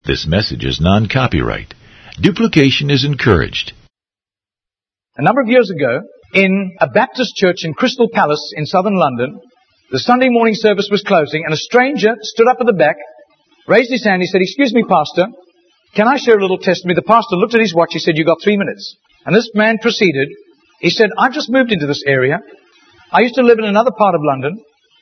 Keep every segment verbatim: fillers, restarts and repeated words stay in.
This message is non-copyright. Duplication is encouraged. A number of years ago, in a Baptist church in Crystal Palace in southern London, the Sunday morning service was closing, and a stranger stood up at the back, raised his hand, he said, "Excuse me, Pastor, can I share a little testimony?" The pastor looked at his watch, he said, "You've got three minutes. And this man proceeded, he said, "I've just moved into this area. I used to live in another part of London.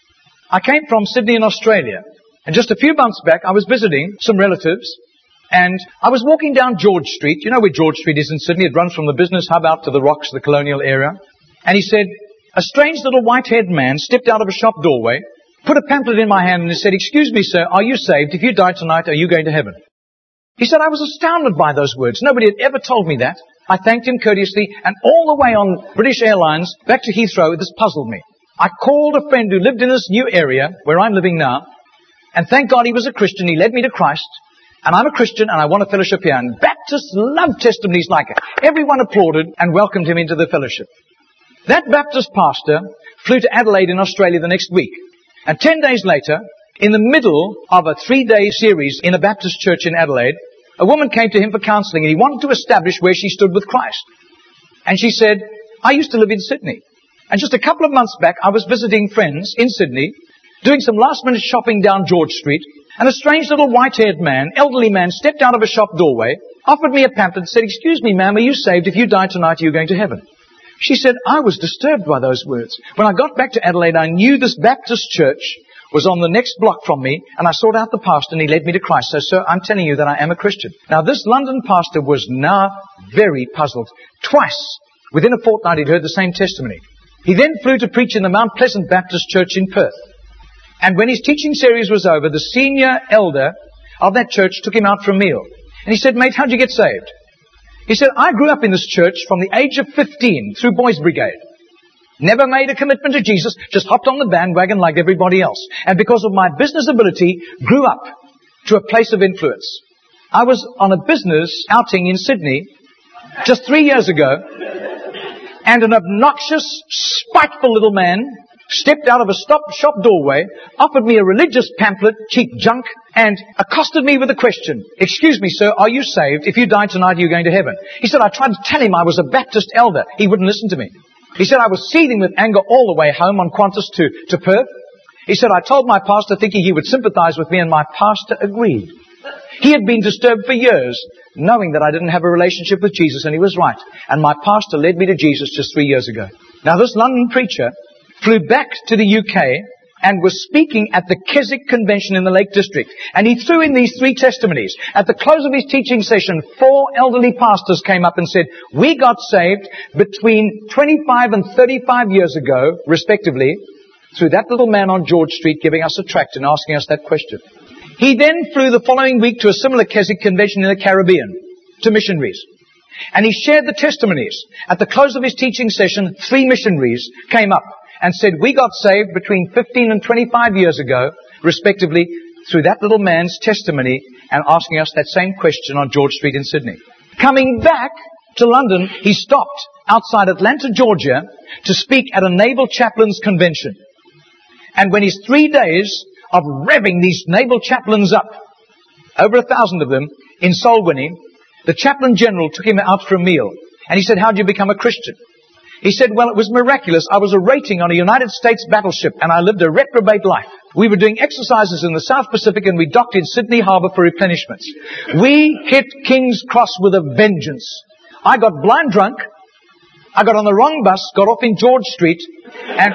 I came from Sydney in Australia. And just a few months back, I was visiting some relatives, and I was walking down George Street. You know where George Street is in Sydney? It runs from the business hub out to the rocks, the colonial area. And he said, a strange little white-haired man stepped out of a shop doorway, put a pamphlet in my hand, and he said, "Excuse me, sir, are you saved? If you die tonight, are you going to heaven?" He said, I was astounded by those words. Nobody had ever told me that. I thanked him courteously, and all the way on British Airlines back to Heathrow, this puzzled me. I called a friend who lived in this new area where I'm living now, and thank God he was a Christian. He led me to Christ. And I'm a Christian and I want a fellowship here. And Baptists love testimonies like it. Everyone applauded and welcomed him into the fellowship. That Baptist pastor flew to Adelaide in Australia the next week. And ten days later, in the middle of a three-day series in a Baptist church in Adelaide, a woman came to him for counseling and he wanted to establish where she stood with Christ. And she said, "I used to live in Sydney. And just a couple of months back, I was visiting friends in Sydney, doing some last-minute shopping down George Street, and a strange little white-haired man, elderly man, stepped out of a shop doorway, offered me a pamphlet and said, 'Excuse me, ma'am, are you saved? If you die tonight, are you going to heaven?'" She said, I was disturbed by those words. When I got back to Adelaide, I knew this Baptist church was on the next block from me, and I sought out the pastor and he led me to Christ. So, sir, I'm telling you that I am a Christian. Now, this London pastor was now very puzzled. Twice, within a fortnight, he'd heard the same testimony. He then flew to preach in the Mount Pleasant Baptist Church in Perth. And when his teaching series was over, the senior elder of that church took him out for a meal. And he said, "Mate, how'd you get saved?" He said, "I grew up in this church from the age of fifteen through Boys Brigade. Never made a commitment to Jesus, just hopped on the bandwagon like everybody else. And because of my business ability, grew up to a place of influence. I was on a business outing in Sydney just three years ago, and an obnoxious, spiteful little man stepped out of a stop shop doorway, offered me a religious pamphlet, cheap junk, and accosted me with a question. 'Excuse me, sir, are you saved? If you die tonight, are you going to heaven?' He said, I tried to tell him I was a Baptist elder. He wouldn't listen to me. He said, I was seething with anger all the way home on Qantas to, to Perth. He said, I told my pastor thinking he would sympathize with me, and my pastor agreed. He had been disturbed for years, knowing that I didn't have a relationship with Jesus, and he was right. And my pastor led me to Jesus just three years ago. Now, this London preacher flew back to the U K and was speaking at the Keswick Convention in the Lake District. And he threw in these three testimonies. At the close of his teaching session, four elderly pastors came up and said, "We got saved between twenty-five and thirty-five years ago, respectively, through that little man on George Street giving us a tract and asking us that question." He then flew the following week to a similar Keswick Convention in the Caribbean, to missionaries. And he shared the testimonies. At the close of his teaching session, three missionaries came up and said, "We got saved between fifteen and twenty-five years ago, respectively, through that little man's testimony and asking us that same question on George Street in Sydney." Coming back to London, he stopped outside Atlanta, Georgia, to speak at a Naval Chaplains Convention. And when his three days of revving these naval chaplains up, over a thousand of them, in soul winning, the chaplain general took him out for a meal. And he said, "How did you become a Christian?" He said, "Well, it was miraculous. I was a rating on a United States battleship and I lived a reprobate life. We were doing exercises in the South Pacific and we docked in Sydney Harbour for replenishments. We hit King's Cross with a vengeance. I got blind drunk. I got on the wrong bus, got off in George Street, and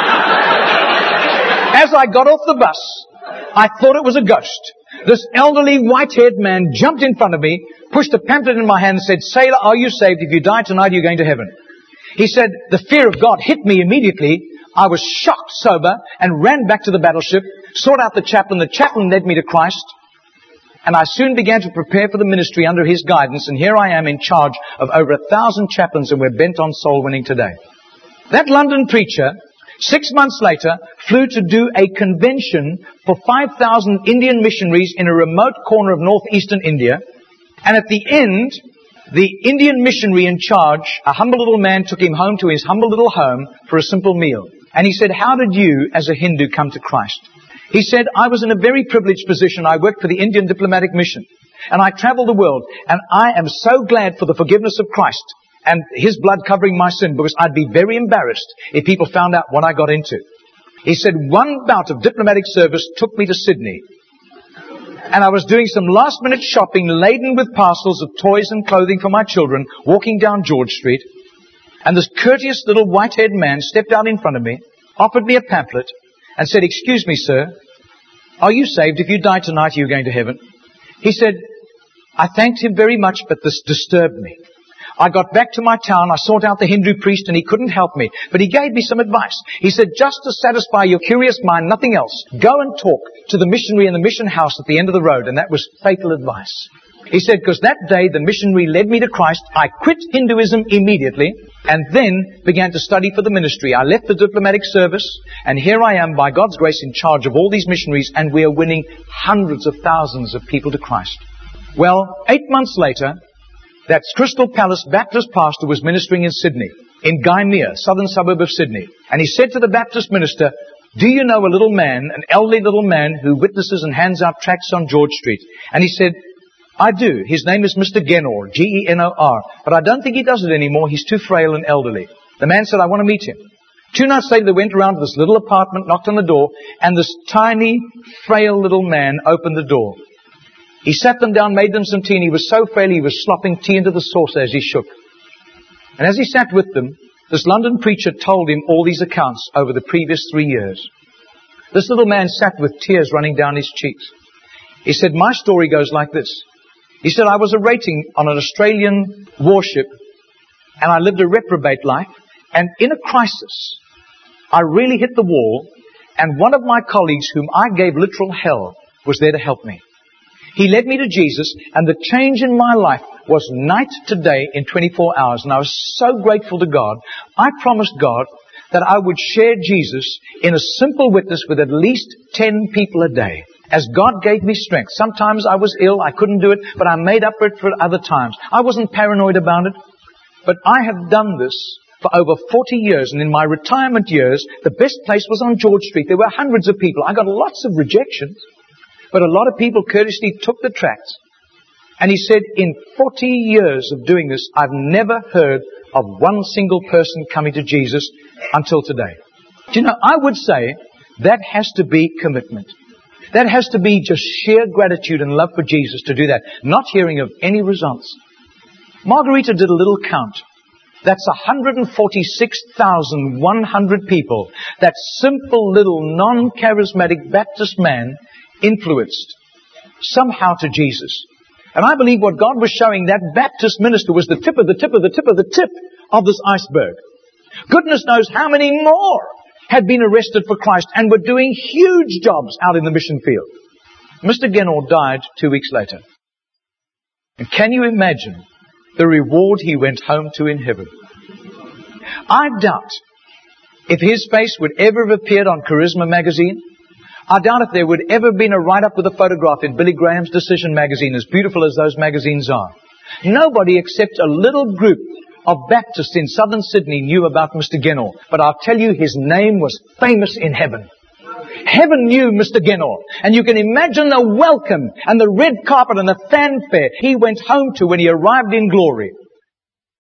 as I got off the bus, I thought it was a ghost. This elderly white-haired man jumped in front of me, pushed a pamphlet in my hand and said, 'Sailor, are you saved? If you die tonight, you're going to heaven.' He said, the fear of God hit me immediately. I was shocked sober and ran back to the battleship, sought out the chaplain. The chaplain led me to Christ. And I soon began to prepare for the ministry under his guidance. And here I am in charge of over a thousand chaplains, and we're bent on soul winning today." That London preacher, six months later, flew to do a convention for five thousand Indian missionaries in a remote corner of northeastern India. And at the end, the Indian missionary in charge, a humble little man, took him home to his humble little home for a simple meal. And he said, "How did you, as a Hindu, come to Christ?" He said, "I was in a very privileged position. I worked for the Indian diplomatic mission. And I travel the world, and I am so glad for the forgiveness of Christ and His blood covering my sin, because I'd be very embarrassed if people found out what I got into. He said, one bout of diplomatic service took me to Sydney. And I was doing some last minute shopping laden with parcels of toys and clothing for my children, walking down George Street. And this courteous little white-haired man stepped out in front of me, offered me a pamphlet, and said, excuse me, sir, are you saved? If you die tonight, are you going to heaven? He said, I thanked him very much, but this disturbed me. I got back to my town, I sought out the Hindu priest, and he couldn't help me. But he gave me some advice. He said, just to satisfy your curious mind, nothing else, go and talk to the missionary in the mission house at the end of the road. And that was fatal advice. He said, because that day the missionary led me to Christ. I quit Hinduism immediately and then began to study for the ministry. I left the diplomatic service, and here I am, by God's grace, in charge of all these missionaries, and we are winning hundreds of thousands of people to Christ. Well, eight months later, that Crystal Palace Baptist pastor was ministering in Sydney, in Gymea, southern suburb of Sydney. And he said to the Baptist minister, do you know a little man, an elderly little man who witnesses and hands out tracts on George Street? And he said, I do. His name is Mister Genor, G E N O R. But I don't think he does it anymore. He's too frail and elderly. The man said, I want to meet him. Two nights later, they went around to this little apartment, knocked on the door, and this tiny, frail little man opened the door. He sat them down, made them some tea, and he was so frail he was slopping tea into the saucer as he shook. And as he sat with them, this London preacher told him all these accounts over the previous three years. This little man sat with tears running down his cheeks. He said, my story goes like this. He said, I was a rating on an Australian warship, and I lived a reprobate life, and in a crisis, I really hit the wall, and one of my colleagues, whom I gave literal hell, was there to help me. He led me to Jesus, and the change in my life was night to day in twenty-four hours, and I was so grateful to God. I promised God that I would share Jesus in a simple witness with at least ten people a day, as God gave me strength. Sometimes I was ill, I couldn't do it, but I made up for it for other times. I wasn't paranoid about it, but I have done this for over forty years, and in my retirement years, the best place was on George Street. There were hundreds of people. I got lots of rejections, but a lot of people courteously took the tracts. And he said, in forty years of doing this, I've never heard of one single person coming to Jesus until today. Do you know, I would say that has to be commitment. That has to be just sheer gratitude and love for Jesus to do that, not hearing of any results. Margarita did a little count. That's one hundred forty-six thousand one hundred people that simple little non-charismatic Baptist man influenced somehow to Jesus. And I believe what God was showing that Baptist minister was the tip of the tip of the tip of the tip of this iceberg. Goodness knows how many more had been arrested for Christ and were doing huge jobs out in the mission field. Mister Genor died two weeks later. And can you imagine the reward he went home to in heaven? I doubt if his face would ever have appeared on Charisma magazine. I doubt if there would ever have been a write-up with a photograph in Billy Graham's Decision magazine, as beautiful as those magazines are. Nobody except a little group of Baptists in southern Sydney knew about Mister Genor. But I'll tell you, his name was famous in heaven. Heaven knew Mister Genor. And you can imagine the welcome and the red carpet and the fanfare he went home to when he arrived in glory.